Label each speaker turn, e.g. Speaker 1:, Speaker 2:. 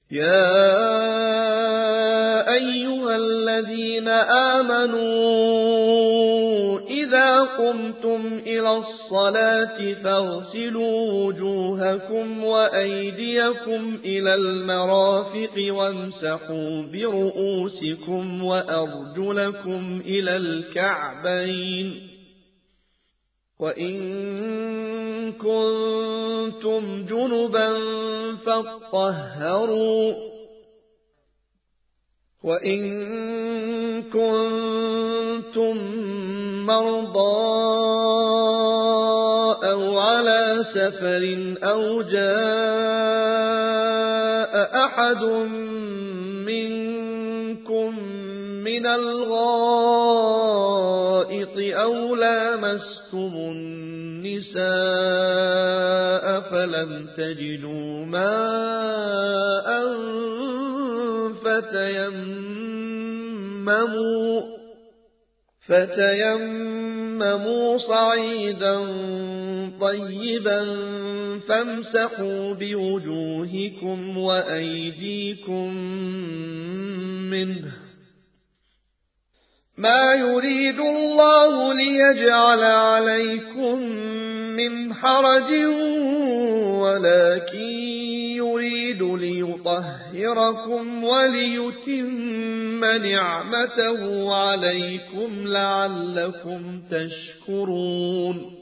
Speaker 1: يا أيها الذين آمنوا إذا قمتم إلى الصلاة فاغسلوا وجوهكم وأيديكم إلى المرافق وامسحوا برؤوسكم وأرجلكم إلى الكعبين وإن كنتم جنبا فاطهروا وإن كنتم مرضى أو على سفر أو جاء أحد منكم من الغائط أو لامستم النساء فلم تجدوا ماء فتيمموا صعيدا طيبا فامسحوا بوجوهكم وأيديكم منه ما يريد الله ليجعل عليكم من حرج ولكن يريد ليطهركم وليتم نعمته عليكم لعلكم تشكرون